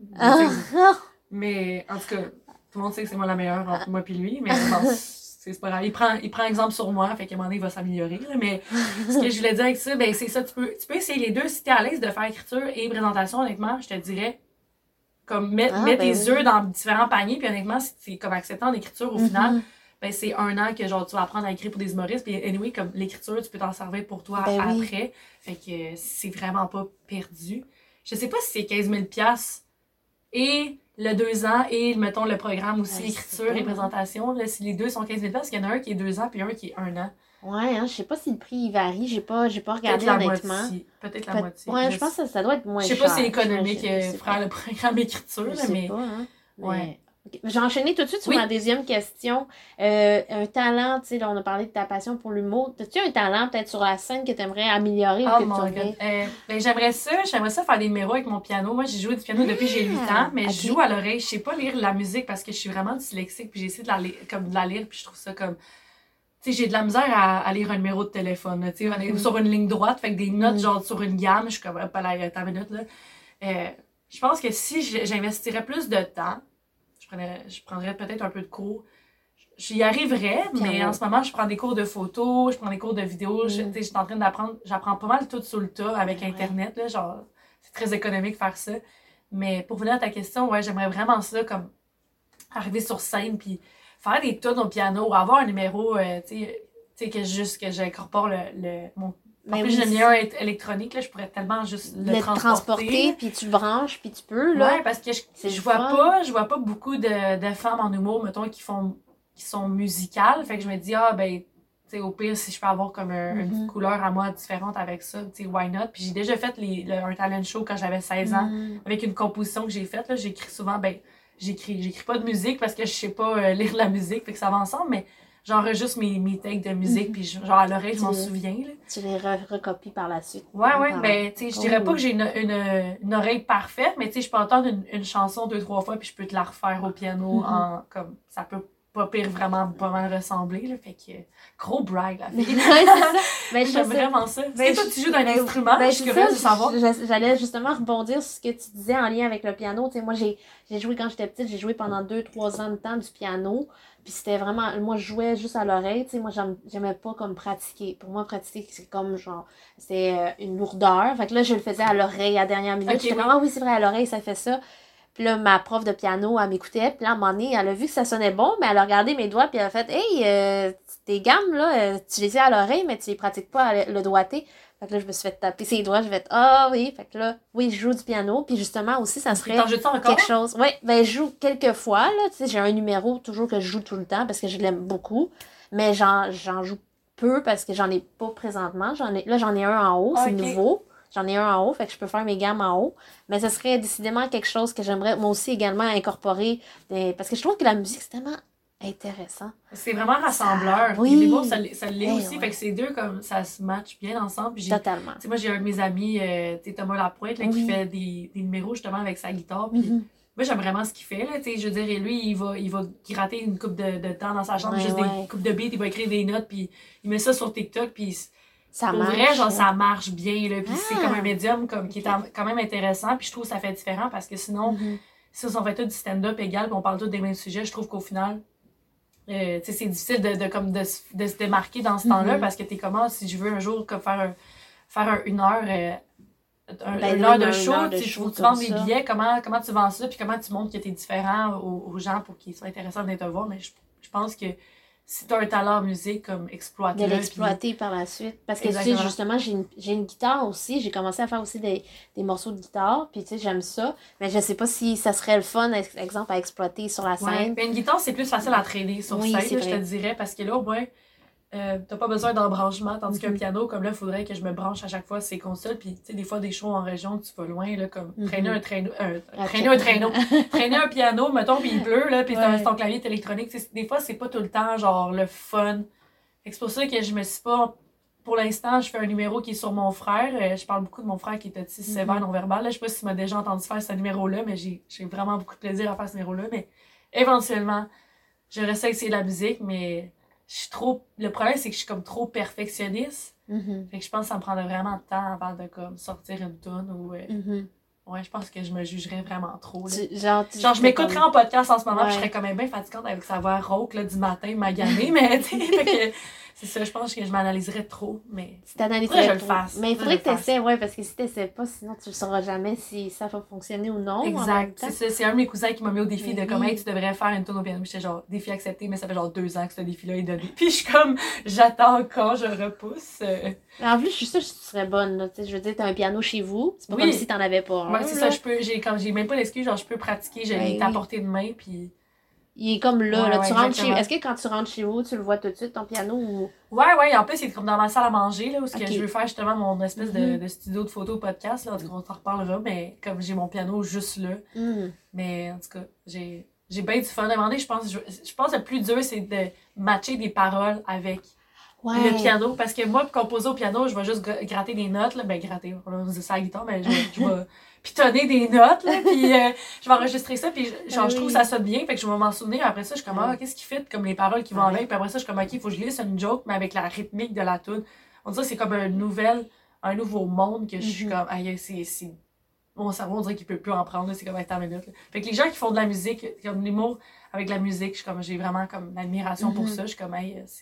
Mais en tout cas, tout le monde sait que c'est moi la meilleure entre moi et lui. Mais bon, c'est pas grave. Il prend exemple sur moi, fait qu'à un moment donné, il va s'améliorer. Là, mais ce que je voulais dire avec ça, ben c'est ça. Tu peux essayer les 2 si t'es à l'aise de faire écriture et présentation. Honnêtement, je te dirais, comme mets tes œufs dans différents paniers, puis honnêtement, si c'est comme acceptant l'écriture au final, ben c'est 1 an que genre tu vas apprendre à écrire pour des humoristes, puis anyway, comme l'écriture, tu peux t'en servir pour toi après. Fait que c'est vraiment pas perdu. Je sais pas si c'est 15 000 $, et le 2 ans, et mettons le programme aussi, écriture et présentation, là, si les 2 sont 15 000 $, parce qu'il y en a un qui est 2 ans, puis un qui est 1 an. Ouais, je sais pas si le prix il varie, j'ai pas regardé honnêtement. Peut-être la moitié. Ouais, je pense que ça doit être moins cher. Je sais pas si c'est économique faire le programme écriture, mais. Pas, hein? Ouais. Okay. Je vais enchaîner tout de suite sur ma deuxième question. Un talent, tu sais, on a parlé de ta passion pour l'humour. As-tu un talent peut-être sur la scène que tu aimerais améliorer ou que tu aurais... ben, j'aimerais ça faire des numéros avec mon piano. Moi, j'ai joué du piano depuis que j'ai 8 ans, mais je joue à l'oreille. Je sais pas lire la musique parce que je suis vraiment dyslexique, puis j'ai essayé de la lire, puis je trouve ça comme... Tu sais, j'ai de la misère à lire un numéro de téléphone, tu sais, sur une ligne droite, fait que des notes genre sur une gamme, je suis comme, pas là, ta minute, là. Je pense que si j'investirais plus de temps, je prendrais peut-être un peu de cours. J'y arriverais, mais en ce moment, je prends des cours de photo, je prends des cours de vidéo. Tu sais, je suis en train d'apprendre, j'apprends pas mal tout sur le tas avec Internet, là, genre, c'est très économique faire ça. Mais pour venir à ta question, ouais, j'aimerais vraiment ça, comme, arriver sur scène, puis faire des tunes au piano, ou avoir un numéro, tu sais, que j'incorpore mon... En plus, j'ai une lumière électronique, là, je pourrais tellement juste le transporter. Puis tu branches, puis tu peux, là. Ouais, parce que je vois pas beaucoup de femmes en humour, mettons, qui sont musicales. Fait que je me dis, ben, tu sais, au pire, si je peux avoir comme une petite couleur à moi différente avec ça, tu sais, why not? Puis j'ai déjà fait un talent show quand j'avais 16 ans, avec une composition que j'ai faite, là. J'écris souvent, ben, j'écris pas de musique parce que je sais pas lire la musique, fait que ça va ensemble, mais j'enregistre mes takes de musique, puis genre à l'oreille, je m'en souviens. Là. Tu les recopies par la suite. Ouais, ben, tu sais, je dirais pas que j'ai une oreille parfaite, mais tu sais, je peux entendre une chanson 2-3 fois, puis je peux te la refaire au piano, comme, ça peut pas pire vraiment pas mal ressembler, là, fait que, gros brag, la fille. Ben, j'aime vraiment ça. Ben, toi, tu joues d'un instrument, je suis curieuse de savoir. J'allais justement rebondir sur ce que tu disais en lien avec le piano. Tu sais, moi, j'ai joué quand j'étais petite, j'ai joué pendant 2-3 ans de temps du piano. Puis c'était vraiment... Moi, je jouais juste à l'oreille, tu sais. Moi, j'aimais pas comme pratiquer. Pour moi, pratiquer, c'est comme genre... C'est une lourdeur. Fait que là, je le faisais à l'oreille à la dernière minute. Okay, j'étais comme, oui, c'est vrai, à l'oreille, ça fait ça. Puis là, ma prof de piano, elle m'écoutait. Puis là, à un moment donné, elle a vu que ça sonnait bon, mais elle a regardé mes doigts, puis elle a fait, hey, tes gammes, là, tu les as à l'oreille, mais tu les pratiques pas à le doigté. Fait que là, je me suis fait taper ses doigts, je vais être, oui. Fait que là, oui, je joue du piano. Puis justement, aussi, ça serait quelque chose. Oui, ben, je joue quelques fois, là. Tu sais, j'ai un numéro toujours que je joue tout le temps parce que je l'aime beaucoup. Mais j'en joue peu parce que j'en ai pas présentement. J'en ai un en haut, c'est nouveau. J'en ai un en haut, fait que je peux faire mes gammes en haut. Mais ce serait décidément quelque chose que j'aimerais, moi aussi, également incorporer. Parce que je trouve que la musique, c'est tellement intéressant. C'est vraiment rassembleur. Oui. Les mots, ça l'est aussi. Ouais. Fait que ces deux, comme, ça se match bien ensemble. Puis totalement. Tu sais, moi, j'ai un de mes amis, Thomas Lapointe, là, qui fait des numéros, justement, avec sa guitare. Puis moi, j'aime vraiment ce qu'il fait, là. Tu sais, je veux dire, lui, il va gratter une coupe de temps dans sa chambre, juste des coupes de beats, il va écrire des notes, puis il met ça sur TikTok, puis ça pour marche, vrai, genre, ça marche bien, là. Puis c'est comme un médium qui est quand même intéressant. Puis je trouve que ça fait différent parce que sinon, si on fait tout du stand-up égal, puis on parle tous des mêmes sujets, je trouve qu'au final, tu sais, c'est difficile de se démarquer dans ce temps-là parce que t'es comment, si je veux un jour comme faire une heure, une heure de show, tu faut que tu vendes des billets, comment tu vends ça, puis comment tu montres que t'es différent aux gens pour qu'ils soient intéressants de te voir. Mais je pense que si t'as un talent en musique, comme exploiter. De l'exploiter par la suite. Parce que tu sais, justement, j'ai une guitare aussi. J'ai commencé à faire aussi des morceaux de guitare. Puis tu sais, j'aime ça. Mais je sais pas si ça serait le fun, exemple, à exploiter sur la scène. Mais une guitare, c'est plus facile à traîner sur scène, là, je te dirais. Parce que là, au moins, t'as pas besoin d'embranchement. Tandis qu'un piano, comme là, il faudrait que je me branche à chaque fois ces consoles. Puis tu sais, des fois, des shows en région, tu vas loin, là, comme traîner un piano, mettons, puis il pleut, là, puis ton clavier est électronique. Des fois, c'est pas tout le temps, genre, le fun. Fait que c'est pour ça que je me suis pas... Pour l'instant, je fais un numéro qui est sur mon frère. Je parle beaucoup de mon frère qui est autiste sévère non-verbal. Je sais pas si tu m'as déjà entendu faire ce numéro-là, mais j'ai vraiment beaucoup de plaisir à faire ce numéro-là. Mais éventuellement, je reste à essayer de la musique, mais le problème, c'est que je suis comme trop perfectionniste. Fait que je pense que ça me prendrait vraiment de temps avant de comme sortir une toune ou... Ouais, je pense que je me jugerais vraiment trop. Là. Genre, je m'écouterais en podcast en ce moment, puis je serais quand même bien fatigante avec sa voix rauque là, du matin, maganée, mais tu sais, c'est ça, je pense que je m'analyserais trop, mais si t'analyserais je le fasse. Mais il faudrait que t'essaies, ouais, parce que si t'essaies pas, sinon tu ne sauras jamais si ça va fonctionner ou non. Exact, c'est ça, c'est un de mes cousins qui m'a mis au défi de comment tu devrais faire une tourne au piano. J'étais genre, défi accepté, mais ça fait genre 2 ans que ce défi-là est donné. Puis je suis comme, j'attends quand je repousse. En plus, je suis sûre que tu serais bonne, là. Je veux dire, t'as un piano chez vous, c'est pas comme si t'en avais pas un. Ouais, c'est ça, j'ai même pas l'excuse, genre, je peux pratiquer, j'ai à portée de main, puis... Il est comme là, tu rentres chez... Est-ce que quand tu rentres chez vous, tu le vois tout de suite, ton piano, ou... Ouais, en plus, il est comme dans ma salle à manger, là, où que je veux faire justement mon espèce de studio de photo podcast, là, en tout cas, on s'en reparlera, mais comme j'ai mon piano juste là, mais en tout cas, j'ai bien du fun. À un moment donné, je pense que le plus dur, c'est de matcher des paroles avec le piano. Parce que moi, pour composer au piano, je vais juste gratter des notes, là. Ben, gratter, on dit ça à la guitare, mais je vais pitonner des notes, là, puis je vais enregistrer ça, puis genre, je trouve que ça sonne bien, fait que je vais m'en souvenir. Après ça, je suis comme, qu'est-ce qui fit, comme les paroles qui vont avec, puis après ça, je suis comme, ok, il faut que je lise une joke, mais avec la rythmique de la tune. On dirait que c'est comme un nouveau monde que je suis comme, c'est mon cerveau, on dirait qu'il peut plus en prendre, là, c'est comme attends une minute. Là. Fait que les gens qui font de la musique, comme l'humour avec la musique, j'ai vraiment comme l'admiration pour ça. Je suis comme,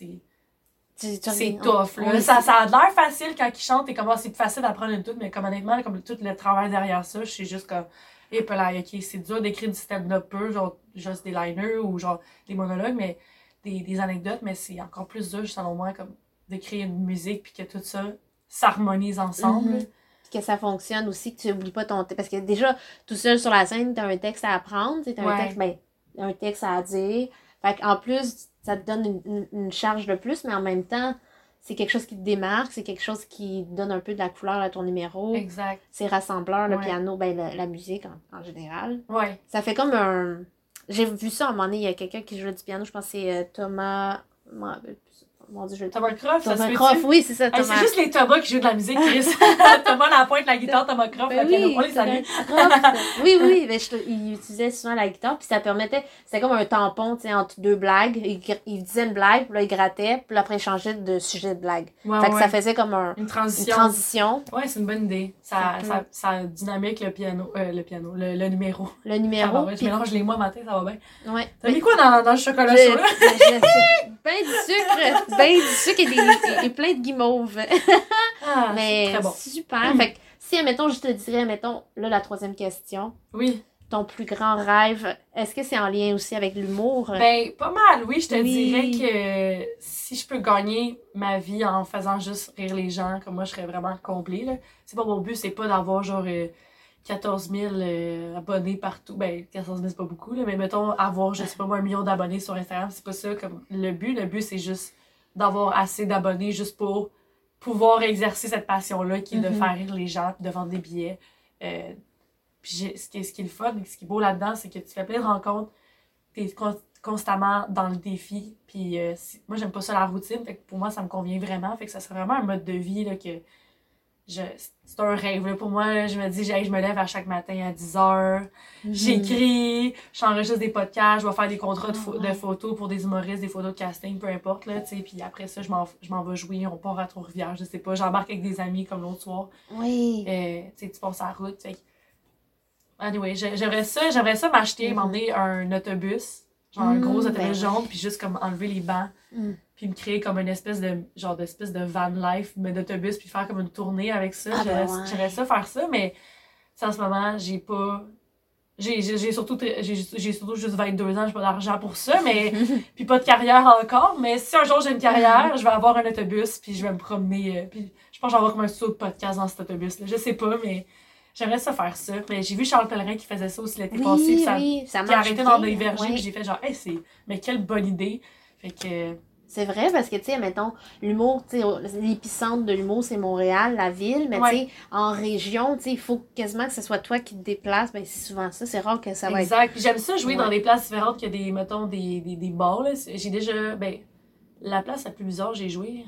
c'est tough. Là. Ça a l'air facile quand ils chantent et comme c'est plus facile d'apprendre une toute, mais comme honnêtement, comme tout le travail derrière ça, je suis juste comme, ok, c'est dur d'écrire du stand-up peu, genre juste des liners ou genre des monologues, mais des anecdotes, mais c'est encore plus dur, selon moi, comme d'écrire une musique puis que tout ça s'harmonise ensemble. Que ça fonctionne aussi, que tu n'oublies pas ton texte. Parce que déjà, tout seul sur la scène, tu as un texte à apprendre, tu as un texte à dire. Fait qu'en plus, ça te donne une charge de plus, mais en même temps, c'est quelque chose qui te démarque, c'est quelque chose qui donne un peu de la couleur à ton numéro. Exact. C'est rassembleur, le piano, la musique en général. Ouais. Ça fait comme un... J'ai vu ça à un moment donné, il y a quelqu'un qui jouait du piano, je pense que c'est Thomas... Mon Dieu, Thomas Croft, ça se fait. Oui, c'est ça, Thomas. C'est juste les Thomas qui jouent de la musique, Chris. Thomas Lapointe, la guitare, Thomas Croft, le piano. On les salue. Oui, mais il utilisait souvent la guitare, puis ça permettait, c'était comme un tampon, tu sais, entre deux blagues. Il disait une blague, puis là, il grattait, puis là, après, il changeait de sujet de blague. Fait que ça faisait comme une transition. Ouais, c'est une bonne idée. Ça dynamique le numéro. Le numéro. Je mélange les mots matin, ça va bien. Ouais. T'as mis quoi dans le chocolat chaud, là? Ben du sucre et plein de guimauves. Mais c'est très bon. Super. Fait que si, admettons, je te dirais, là, la troisième question. Oui. Ton plus grand rêve, est-ce que c'est en lien aussi avec l'humour? Ben, pas mal, oui. Je te dirais que si je peux gagner ma vie en faisant juste rire les gens, comme moi, je serais vraiment comblée, là. C'est pas mon but, c'est pas d'avoir genre 14 000 abonnés partout. Ben, 14 000, c'est pas beaucoup, là, mais mettons, avoir, je sais pas moi, 1 million d'abonnés sur Instagram, c'est pas ça comme le but. Le but, c'est juste d'avoir assez d'abonnés juste pour pouvoir exercer cette passion-là qui est de faire rire les gens, de vendre des billets. Puis ce qui est le fun, ce qui est beau là-dedans, c'est que tu fais plein de rencontres, t'es constamment dans le défi. Puis moi, j'aime pas ça la routine, fait que pour moi, ça me convient vraiment. Fait que ça serait vraiment un mode de vie là, que c'est un rêve. Là. Pour moi, là, je me dis, je me lève à chaque matin à 10h, j'écris, j'enregistre des podcasts, je vais faire des contrats de photos pour des humoristes, des photos de casting, peu importe. Là, puis après ça, je m'en vais jouer, on part à Trois-Rivières, je sais pas, j'embarque avec des amis comme l'autre soir. Oui. Tu passes à la route. Anyway, j'aimerais ça m'acheter, m'emmener un autobus, genre un gros autobus jaune, puis juste comme enlever les bancs. Puis me créer comme une espèce de van life, mais d'autobus, puis faire comme une tournée avec ça. J'aimerais ça faire ça, mais en ce moment, j'ai surtout juste 22 ans, j'ai pas d'argent pour ça, mais puis pas de carrière encore, mais si un jour j'ai une carrière, je vais avoir un autobus, puis je vais me promener, puis je pense que je vais avoir comme un studio de podcast dans cet autobus-là. Je sais pas, mais j'aimerais ça faire ça. Mais j'ai vu Charles Pellerin qui faisait ça aussi l'été passé, puis ça m'a arrêté dans des vergers, puis j'ai fait genre, mais quelle bonne idée. Fait que... C'est vrai, parce que, tu sais, mettons, l'humour, tu sais, l'épicentre de l'humour, c'est Montréal, la ville, mais tu sais, en région, tu sais, il faut quasiment que ce soit toi qui te déplaces, ben c'est souvent ça, c'est rare que ça va être... Exact, puis j'aime ça jouer dans des places différentes que des, mettons, des bars, là. J'ai déjà, la place la plus bizarre, j'ai joué,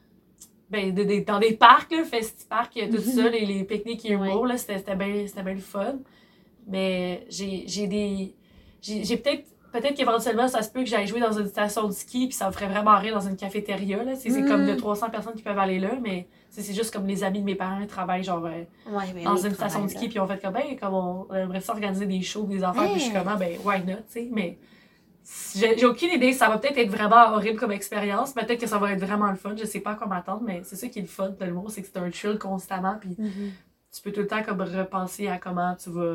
dans des parcs, là, festi-parcs, tout ça, les pique-niques et humour, là, c'était bien le fun. Mais j'ai peut-être qu'éventuellement, ça se peut que j'aille jouer dans une station de ski puis ça me ferait vraiment rire dans une cafétéria, là. C'est comme de 300 personnes qui peuvent aller là, mais c'est juste comme les amis de mes parents travaillent genre dans une station de ski puis on fait comme on aimerait ça organiser des shows, des affaires, puis je suis comme why not, tu sais, mais j'ai aucune idée, ça va peut-être être vraiment horrible comme expérience, peut-être que ça va être vraiment le fun, je sais pas à quoi m'attendre, mais c'est ça qui est le fun de l'humour, c'est que c'est un chill constamment puis tu peux tout le temps comme repenser à comment tu vas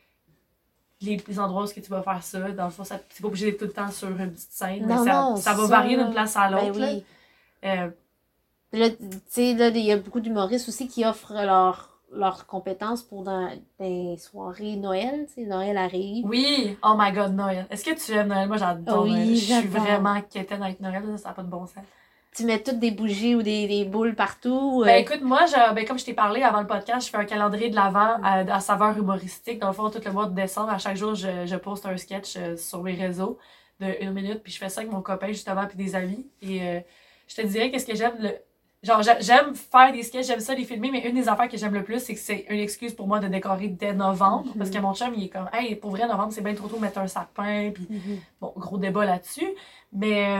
les endroits où tu vas faire ça. Dans le fond, c'est pas obligé d'être tout le temps sur une petite scène. Mais ça va varier d'une place à l'autre. Ben oui. Là, tu sais, là, il y a beaucoup d'humoristes aussi qui offrent leurs compétences pour dans des soirées Noël. Tu sais, Noël arrive. Oui! Oh my God, Noël. Est-ce que tu aimes Noël? Moi, j'adore Noël. Je suis vraiment quétaine avec Noël. Ça n'a pas de bon sens. Tu mets toutes des bougies ou des boules partout? Ben écoute, moi, comme je t'ai parlé avant le podcast, je fais un calendrier de l'Avent à saveur humoristique. Dans le fond, tout le mois de décembre, à chaque jour, je poste un sketch sur mes réseaux de 1 minute. Puis je fais ça avec mon copain, justement, puis des amis. Et je te dirais qu'est-ce que j'aime. Genre, j'aime faire des sketchs, j'aime ça les filmer, mais une des affaires que j'aime le plus, c'est que c'est une excuse pour moi de décorer dès novembre. Parce que mon chum, il est comme, hey, pour vrai, novembre, c'est bien trop tôt de mettre un sapin. Puis bon, gros débat là-dessus. Mais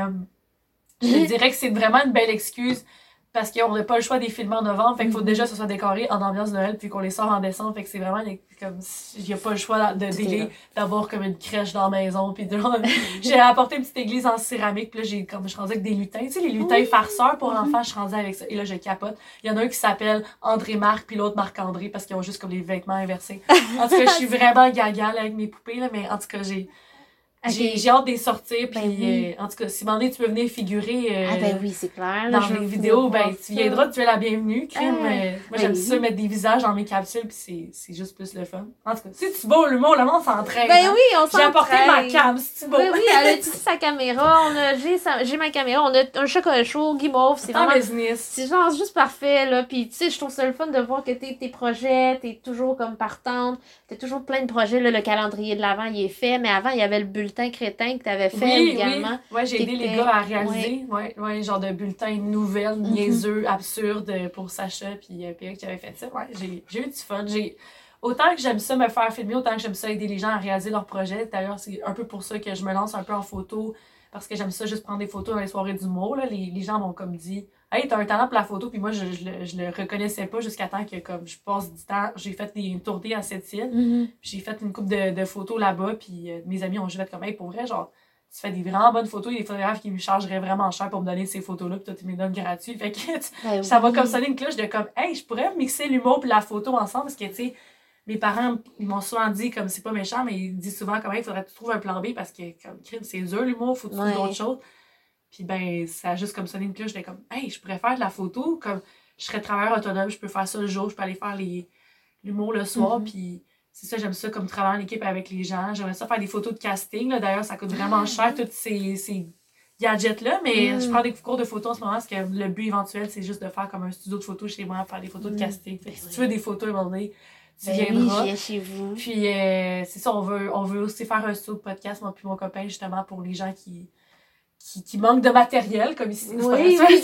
je te dirais que c'est vraiment une belle excuse parce qu'on n'a pas le choix des films en novembre. Fait qu'il faut déjà que ce soit décoré en ambiance Noël puis qu'on les sort en décembre. Fait que c'est vraiment comme il n'y a pas le choix d'avoir comme une crèche dans la maison. Puis j'ai apporté une petite église en céramique. Puis là, je suis rendue avec des lutins. Tu sais, les lutins farceurs pour l'enfant, je suis rendue avec ça. Et là, je capote. Il y en a un qui s'appelle André-Marc puis l'autre Marc-André parce qu'ils ont juste comme les vêtements inversés. En tout cas, je suis vraiment gaga là, avec mes poupées. Là, mais en tout cas, j'ai hâte de les sortir, puis en tout cas, si tu peux venir figurer oui, c'est clair. Dans mes vidéos, tu viendras, tu es la bienvenue, crime. Moi, j'aime ça mettre des visages dans mes capsules, puis c'est juste plus le fun. En tout cas, si tu beau l'humour, le monde s'entraîne. Ben oui, on s'entraîne. J'ai apporté ma cam, si tu beau. Oui, elle a utilisé sa caméra, j'ai ma caméra, on a un chocolat chaud, guimauve, c'est vraiment... business. C'est genre juste parfait, là, puis tu sais, je trouve ça le fun de voir que tes projets, t'es toujours comme partante, t'as toujours plein de projets, là, le calendrier de l'Avent, il est fait, mais avant, il y avait le bulletin crétin que t'avais fait également. Oui, ouais, j'ai aidé les gars à réaliser, ouais, genre de bulletins de nouvelles, niaiseux, absurdes pour Sacha, puis Pierre qui avait fait ça. Ouais, j'ai eu du fun. Autant que j'aime ça me faire filmer, autant que j'aime ça aider les gens à réaliser leurs projets. D'ailleurs, c'est un peu pour ça que je me lance un peu en photo, parce que j'aime ça juste prendre des photos dans les soirées d'humour. Là. Les gens m'ont comme dit « Hey, t'as un talent pour la photo », puis moi, je le reconnaissais pas jusqu'à temps que comme je passe du temps. J'ai fait une tournée à Sept-Îles, j'ai fait une couple de photos là-bas, puis mes amis ont juste fait comme « Hey, pour vrai, genre, tu fais des vraiment bonnes photos, il y a des photographes qui me chargeraient vraiment cher pour me donner ces photos-là, puis toi, tu me les donnes gratuits. » Fait que ça va comme sonner une cloche de comme « Hey, je pourrais mixer l'humour puis la photo ensemble, parce que, tu sais, mes parents, ils m'ont souvent dit, comme c'est pas méchant, mais ils disent souvent comme il faudrait que tu trouves un plan B parce que, comme crime, c'est dur l'humour, faut que tu trouves d'autres choses. » Puis ben, ça a juste comme sonné une cloche, j'étais comme, hey, je pourrais faire de la photo, comme je serais travailleur autonome, je peux faire ça le jour, je peux aller faire l'humour le soir, puis c'est ça, j'aime ça comme travailler en équipe avec les gens. J'aimerais ça faire des photos de casting, là. D'ailleurs, ça coûte vraiment cher, tous ces gadgets-là, mais je prends des cours de photos en ce moment, parce que le but éventuel, c'est juste de faire comme un studio de photos chez moi, faire des photos de casting. Fait que si tu veux des photos, à un moment donné, tu viendras. Oui, je viens chez vous. Puis c'est ça, on veut aussi faire un studio de podcast, moi puis mon copain, justement, pour les gens qui manquent de matériel, comme ici. Oui, c'est vrai,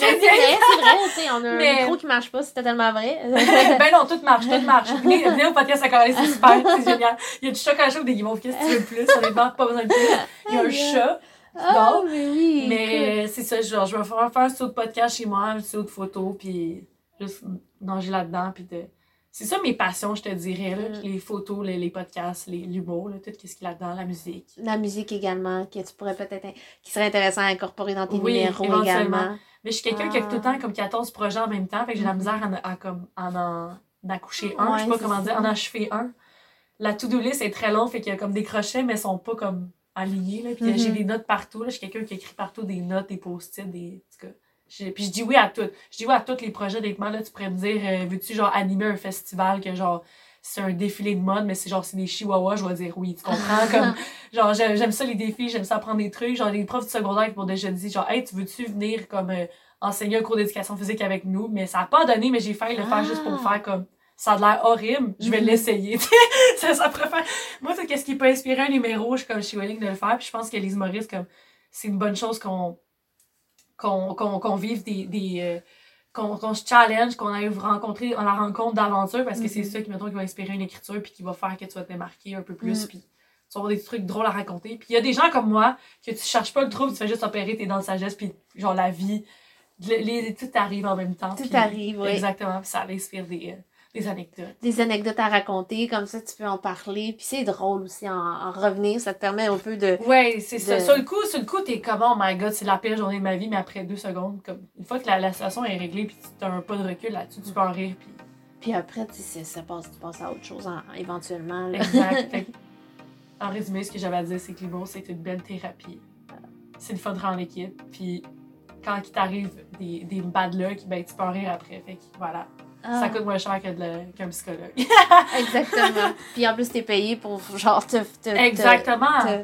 tu sais, on a un micro qui marche pas, c'est totalement vrai. Ben non, tout marche. Venez au podcast à Carré, c'est super, c'est génial. Il y a du chocolat chaud, des guimauves, qu'est-ce que tu veux de plus? Honnêtement, pas besoin de plus. Il y a un chat. Ah, mais oui. Mais c'est ça, genre, je vais faire un studio de podcast chez moi, un studio de photos, puis juste nager là-dedans, puis c'est ça mes passions, je te dirais, là. Les photos, les podcasts, l'humour, tout ce qu'il y a là-dedans, la musique. La musique également, que tu pourrais peut-être... qui serait intéressant à incorporer dans tes numéros également. Mais je suis quelqu'un qui a tout le temps comme 14 projets en même temps, fait que j'ai la misère à en accoucher un, je sais pas comment dire, en achever un. La to-do list est très longue, fait qu'il y a comme des crochets, mais ils sont pas comme alignés, là. Puis j'ai des notes partout, là. Je suis quelqu'un qui écrit partout des notes, des post-it, des... En tout cas, puis je dis oui à tout. Je dis oui à tous les projets d'équipement. Là, tu pourrais me dire, veux-tu genre animer un festival que genre c'est un défilé de mode, mais c'est des chihuahuas, je vais dire oui, tu comprends? Comme genre j'aime ça les défis, j'aime ça apprendre des trucs. Genre les profs du secondaire qui m'ont déjà dit genre hey, tu veux-tu venir comme enseigner un cours d'éducation physique avec nous? Mais ça a pas donné, mais j'ai failli le faire juste pour me faire comme ça a l'air horrible, je vais l'essayer. ça pourrait faire. Moi, c'est qu'est-ce qui peut inspirer un numéro, je suis willing de le faire. Puis je pense que les humoristes, comme c'est une bonne chose qu'on vive qu'on se challenge, qu'on aille rencontrer à la rencontre d'aventure, parce que c'est ça qui va inspirer une écriture puis qui va faire que tu vas te démarquer un peu plus, puis tu vas avoir des trucs drôles à raconter. Puis il y a des gens comme moi que tu cherches pas le trouble, tu fais juste opérer, t'es dans le sagesse, puis genre la vie, tout arrive en même temps. Tout arrive, oui. Exactement, puis ça inspire des anecdotes. Des anecdotes à raconter, comme ça tu peux en parler. Puis c'est drôle aussi en revenir, ça te permet un peu de... Ouais, c'est ça. Sur le coup, t'es comme, oh my god, c'est la pire journée de ma vie, mais après 2 secondes, comme une fois que la situation est réglée, puis tu as un pas de recul là-dessus, tu peux en rire, puis... Puis après, tu passes à autre chose éventuellement. Là. Exact. En résumé, ce que j'avais à dire, c'est que l'humour, c'est une belle thérapie. C'est le fun de rendre l'équipe, puis quand il t'arrive des bad luck, ben tu peux en rire après, fait que voilà. Ça coûte moins cher qu'un psychologue. Exactement. Puis en plus, t'es payé pour genre Exactement.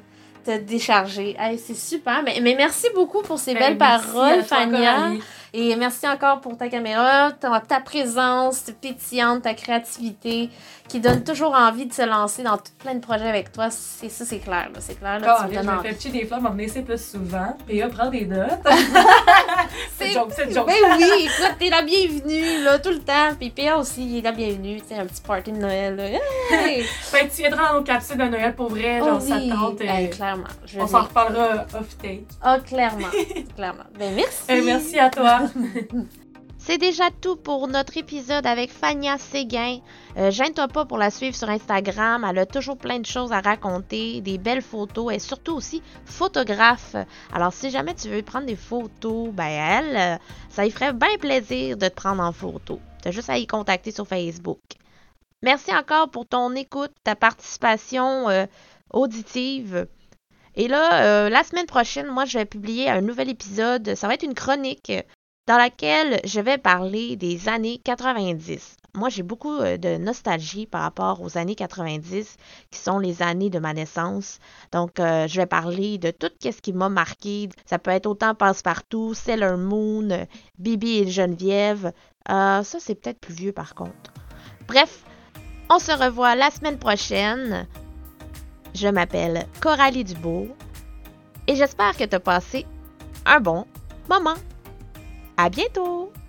te décharger. Hey, c'est super. Mais merci beaucoup pour ces belles Merci paroles, à toi, Fania. Coralie. Et merci encore pour ta caméra, ta présence pétillante, ta créativité, qui donne toujours envie de se lancer dans plein de projets avec toi. C'est clair. Là. C'est clair, là, tu me Je donnes me envie. fais pitcher des fleurs, m'en venir ici plus souvent. P.A. prend des notes. c'est joke. Ben oui, écoute, t'es la bienvenue, là, tout le temps. Puis P.A. aussi, il est la bienvenue. Tu sais, un petit party de Noël, là. Hey! Ben, tu viendras dans nos capsules de Noël pour vrai, genre ça tente. Hey, clairement. On s'en reparlera off-take. Ah, clairement. Ben merci. Merci à toi. C'est déjà tout pour notre épisode avec Fania Séguin. Gêne-toi pas pour la suivre sur Instagram. Elle a toujours plein de choses à raconter, des belles photos et surtout aussi photographe. Alors si jamais tu veux prendre des photos, ben elle, ça lui ferait bien plaisir de te prendre en photo. T'as juste à y contacter sur Facebook. Merci encore pour ton écoute, ta participation auditive. Et là, la semaine prochaine, moi, je vais publier un nouvel épisode. Ça va être une chronique dans laquelle je vais parler des années 90. Moi, j'ai beaucoup de nostalgie par rapport aux années 90, qui sont les années de ma naissance. Donc, je vais parler de tout ce qui m'a marqué. Ça peut être autant Passe-Partout, Sailor Moon, Bibi et Geneviève. Ça, c'est peut-être plus vieux par contre. Bref, on se revoit la semaine prochaine. Je m'appelle Coralie Dubourg et j'espère que tu as passé un bon moment. À bientôt!